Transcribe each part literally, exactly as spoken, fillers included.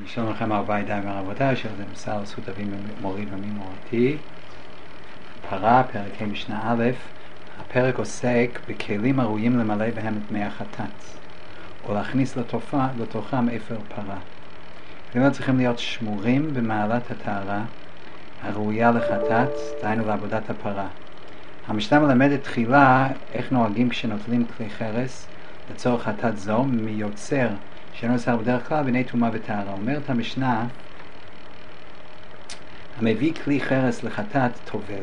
שלום לכם אהוביי די ורבותיי, שזה מסר זכות אבי מורי ומי מורתי. פרה, פרק משנה א', הפרק עוסק בכלים הראויים למלא בהם את מי החטאת, או להכניס לתופה, לתוכם אפר פרה. כלים צריכים להיות שמורים במעלת הטהרה הראויה לחטאת, דהיינו לעבודת הפרה. המשנה מלמדת תחילה איך נוהגים כשנוטלים כלי חרס לצורך חטאת זו מיוצר שאינו נאסר בדרך כלל בני טומאה וטהרה. אומרת המשנה, המביא כלי חרס לחטאת טובל,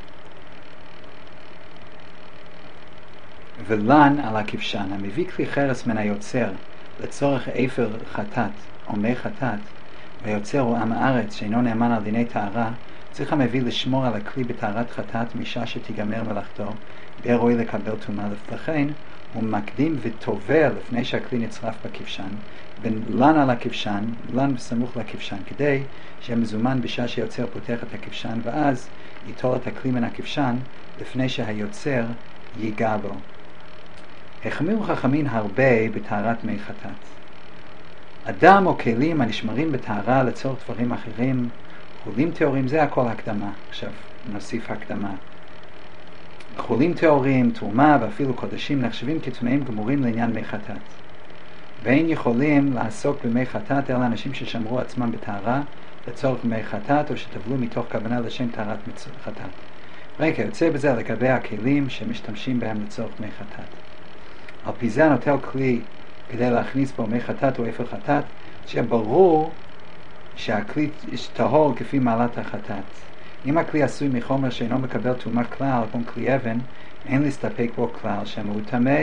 ולן על הכבשן. המביא כלי חרס מן היוצר לצורך אפר חטאת או מי חטאת, והיוצר הוא עם הארץ שאינו נאמן על דיני טהרה, צריך המביא לשמור על הכלי בטהרת חטאת משעה שתיגמר מלאכתו, יהיה ראוי לקבל טומאה. לכן הוא מקדים וטובל לפני שהכלי נצרף בכבשן, ולן על הכבשן, לן בסמוך לכבשן, כדי שיהיה מזומן בשעה שיוצר פותח את הכבשן, ואז ייטול את הכלי מן הכבשן לפני שהיוצר ייגע בו. החמירו חכמים הרבה בטהרת מי חטאת. אדם או כלים הנשמרים בטהרה לצורך דברים אחרים, חולים טהורים, זה הכל הקדמה. עכשיו נוסיף הקדמה. חולים טהורים, תרומה ואפילו קודשים נחשבים כטמאים גמורים לעניין מי חטאת. ואין יכולים לעסוק במי חטאת אלא אנשים ששמרו עצמם בטהרה לצורך מי חטאת, או שטבלו מתוך כוונה לשם טהרת חטאת. רגע, יוצא בזה לגבי הכלים שמשתמשים בהם לצורך מי חטאת. על פי זה נוטל כלי כדי להכניס בו מי חטאת או אפר חטאת, שיהיה ברור שהכלי טהור כפי מעלת החטאת. אם הכלי עשוי מחומר שאינו מקבל טומאה כלל, כמו כלי אבן, אין להסתפק בו כלל שהוא טמא.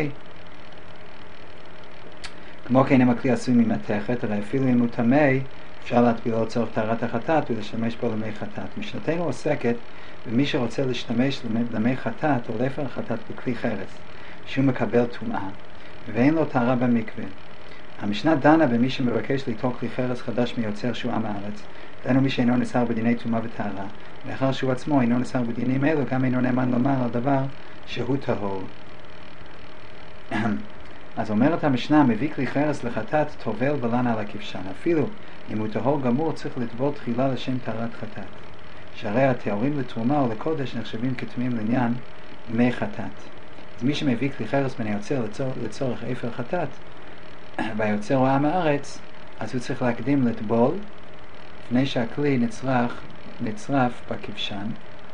כמו כן, אם הכלי עשוי ממתכת, הרי אפילו אם הוא טמא, אפשר להטבילו לצורך טהרת החטאת ולהשתמש בו למי חטאת. משנתנו עוסקת במי שרוצה להשתמש למי חטאת או לאפר חטאת בכלי חרס, שהוא מקבל טומאה, ואין לו טהרה במקווה. המשנה דנה במי שמבקש ליטול כלי חרס חדש מיוצר שהוא עם הארץ, דהיינו מי שאינו נאסר בדיני טומאה וטהרה, לאחר שהוא עצמו אינו נאסר בדינים אלו, גם אינו נאמן לומר על דבר שהוא טהור. אז אומרת המשנה, מביא כלי חרס לחטאת טובל ולן על הכבשן. אפילו אם הוא טהור גמור, צריך לטבול תחילה לשם טהרת חטאת, שהרי הטהורים לתרומה או לקודש נחשבים כטמאים לעניין מי חטאת. אז מי שמביא כלי חרס מן היוצר לצורך, לצורך אפר חטאת, והיוצר הוא עם הארץ, אז הוא צריך להקדים לטבול לפני שהכלי נצרף, נצרף בכבשן,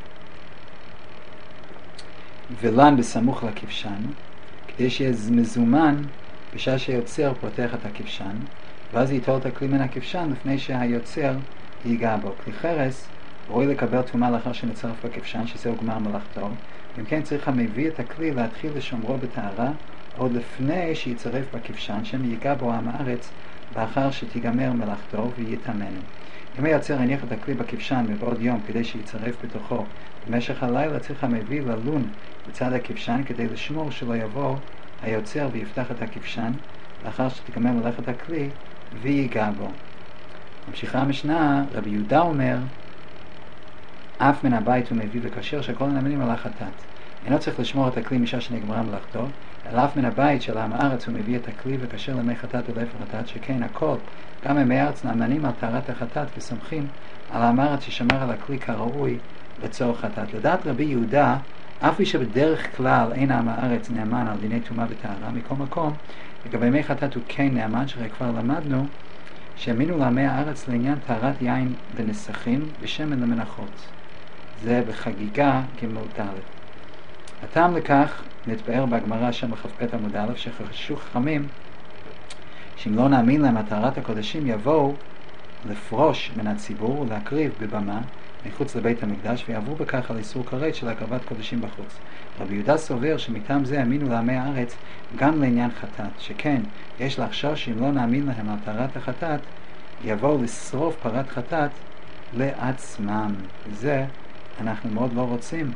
ולן בסמוך לכבשן, כדי שיהיה מזומן בשעה שהיוצר פותח את הכבשן, ואז ייטול את הכלי מן הכבשן לפני שהיוצר ייגע בו. כלי חרס ראוי לקבל טומאה לאחר שנצרף בכבשן, שזהו גמר מלאכתו. אם כן, צריך המביא את הכלי להתחיל לשומרו בטהרה עוד לפני שיצרף בכבשן, שם ייגע בו עם הארץ לאחר שתיגמר מלאכתו ויתאמן. אם היוצר הניח את הכלי בכבשן מבעוד יום כדי שיצרף בתוכו במשך הלילה, צריך המביא ללון בצד הכבשן כדי לשמור שלא יבוא היוצר ויפתח את הכבשן לאחר שתיגמר מלאכת הכלי ויגע בו. ממשיכה המשנה, רבי יהודה אומר, אף מן הבית הוא מביא וכשר שכל הנאמנים על החטאת. אינו צריך לשמור את הכלי משעה שנגמרה מלאכתו, אלא אף מן הבית של עם הארץ הוא מביא את הכלי וכשר למי חטאת ולאפר חטאת, שכן הכל, גם ימי הארץ נאמנים על טהרת החטאת וסומכים על עם הארץ ששמר על הכלי כראוי לצורך חטאת. לדעת רבי יהודה, אף מי שבדרך כלל אין עם הארץ נאמן על דיני טומאה וטהרה, מכל מקום, לגבי מי חטאת הוא כן נאמן, שהרי כבר למדנו שהאמינו לעמי הארץ לעניין טהרת יין ונסכים ושמן למנחות. זה בחגיגה גמור ד'. הטעם לכך נתבאר בהגמרא שם בכ"ב עמוד א', שחששו חכמים שאם לא נאמין להם על טהרת הקודשים, יבואו לפרוש מן הציבור ולהקריב בבמה מחוץ לבית המקדש, ויעברו בכך על איסור כרת של הקרבת קודשים בחוץ. רבי יהודה סובר שמטעם זה האמינו לעמי הארץ גם לעניין חטאת, שכן יש לחשוש שאם לא נאמין להם על טהרת החטאת, יבואו לשרוף פרת חטאת לעצמם. וזה אנחנו מאוד לא רוצים.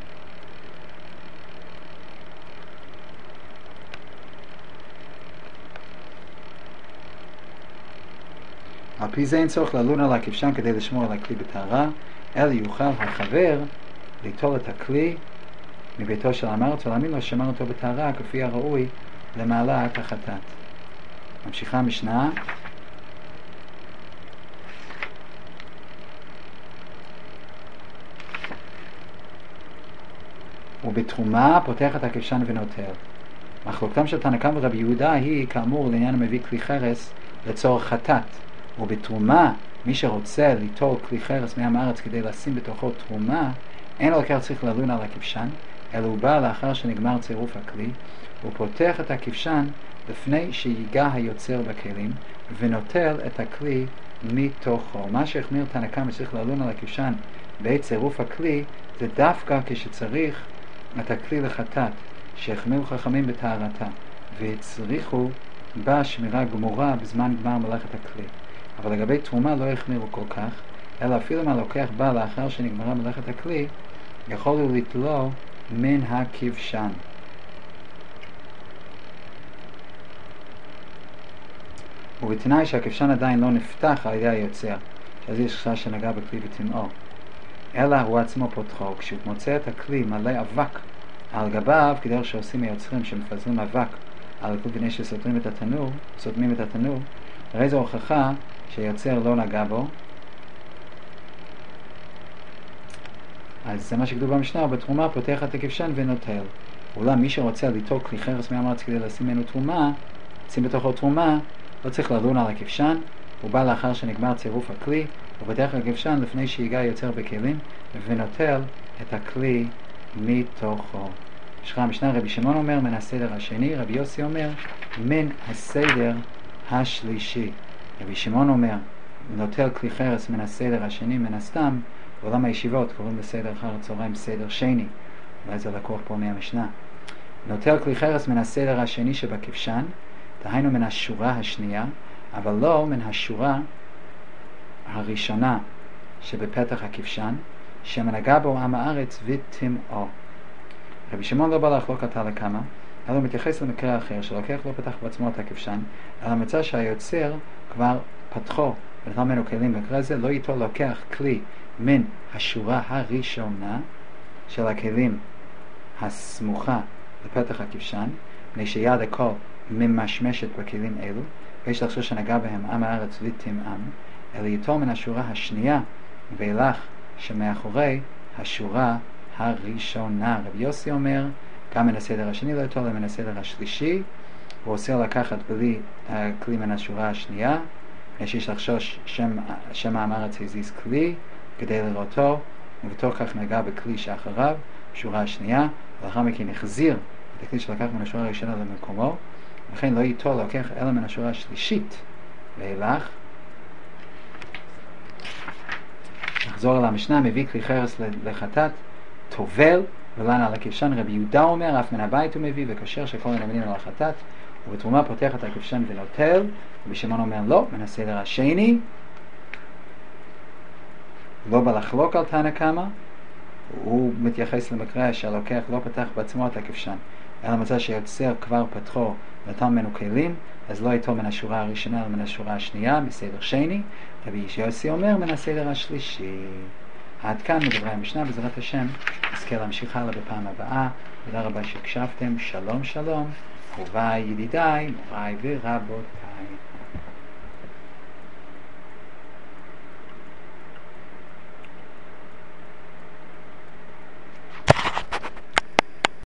על פי זה אין צורך ללון על הכבשן כדי לשמור על הכלי בטהרה, אלא יוכל החבר ליטול את הכלי מביתו של עם הארץ ולהאמין לו ששמר אותו בטהרה כפי הראוי למעלת החטאת. ממשיכה המשנה, ובתרומה פותח את הכבשן ונוטל. מחלוקתם של תנא קמא ורבי יהודה היא כאמור לעניין המביא כלי חרס לצורך חטאת, ובתרומה מי שרוצה ליטול כלי חרס מעם הארץ כדי לשים בתוכו תרומה, אין לו לקח צריך ללון על הכבשן, אלא הוא בא לאחר שנגמר צירוף הכלי, הוא פותח את הכבשן לפני שיגע היוצר בכלים, ונוטל את הכלי מתוכו. מה שהחמיר תנא קמא צריך ללון על הכבשן בעת צירוף הכלי, זה דווקא כשצריך את הכלי לחטאת, שהחמירו חכמים בטהרתה, והצריכו בה שמירה גמורה בזמן גמר מלאכת הכלי. אבל לגבי תרומה לא החמירו כל כך, אלא אפילו אם הלוקח בא לאחר שנגמרה מלאכת הכלי, יכולו לתלו מן הכבשן. ובתנאי שהכבשן עדיין לא נפתח על ידי היוצר, שאז יש חשש שנגע בכלי וטמאו, אלא הוא עצמו פותחו. כשהוא מוצא את הכלי מלא אבק על גביו, כדרך שעושים היוצרים שמפזרים אבק על הכלי בני שסותמים את התנור, סותמים את התנור, הרי זו הוכחה שהיוצר לא נגע בו. אז זה מה שכתוב במשנה, ובתרומה פותח את הכבשן ונוטל. אולם מי שרוצה ליטול כלי חרס מעם הארץ כדי לשים ממנו תרומה, שים בתוכו תרומה, לא צריך לדון על הכבשן, הוא בא לאחר שנגמר צירוף הכלי, הוא פותח את הכבשן לפני שיגע היוצר בכלים, ונוטל את הכלי מתוכו. יש המשנה, רבי שמעון אומר מן הסדר השני, רבי יוסי אומר מן הסדר השלישי. רבי שמעון אומר נוטל כלי חרס מן הסדר השני, מן הסתם בעולם הישיבות קוראים לסדר אחר הצהריים סדר שני, אולי זה לקוח פה מהמשנה. נוטל כלי חרס מן הסדר השני שבכבשן, דהיינו מן השורה השנייה, אבל לא מן השורה הראשונה שבפתח הכבשן, שמנגע בו עם הארץ וטמאו. רבי שמעון לא בא לחלוק על תנא קמא, אלא מתייחס למקרה אחר שלוקח לא פתח בעצמו את הכבשן, אלא מצא שהיוצר כבר פתחו ונתן ממנו כלים. במקרה זה לא איתו לוקח כלי מן השורה הראשונה של הכלים הסמוכה לפתח הכבשן, מפני שיד הכל ממשמשת בכלים אלו, ויש לחשוב שנגע בהם עם הארץ וטמאם, אלא איתו מן השורה השנייה ואילך שמאחורי השורה הראשונה. רבי יוסי אומר גם מן הסדר השני לא איתו, אלא מן הסדר השלישי. הוא עושה לקחת בלי כלי מן השורה השנייה, יש לחשוש שם, שם עם הארץ הזיז כלי כדי לראותו, ובתוך כך נגע בכלי שאחריו, שורה השנייה, ולאחר מכן החזיר את הכלי שלקח מן השורה הראשונה למקומו, לכן לא איתו לוקח אלא מן השורה השלישית ואילך. נחזור על המשנה, מביא כלי חרס לחטאת, טובל ולן על הכבשן. רבי יהודה אומר אף מן הבית הוא מביא וקשר שכל הנמנים על החטאת, ובתרומה פותח את הכבשן ונוטל. רבי שמעון אומר לא, מן הסדר השני, לא בא לחלוק על תנא קמא, הוא מתייחס למקרה שהלוקח לא פתח בעצמו את הכבשן, אלא מצא שיוצר כבר פתחו נתן ממנו כלים, אז לא איתו מן השורה הראשונה אלא מן השורה השנייה, בסדר שני. רבי יוסי אומר מן הסדר השלישי. עד כאן מדברי המשנה, בעזרת השם נזכה להמשיך הלאה בפעם הבאה. תודה רבה שהקשבתם, שלום שלום, אהוביי ידידיי, מוריי ורבותיי.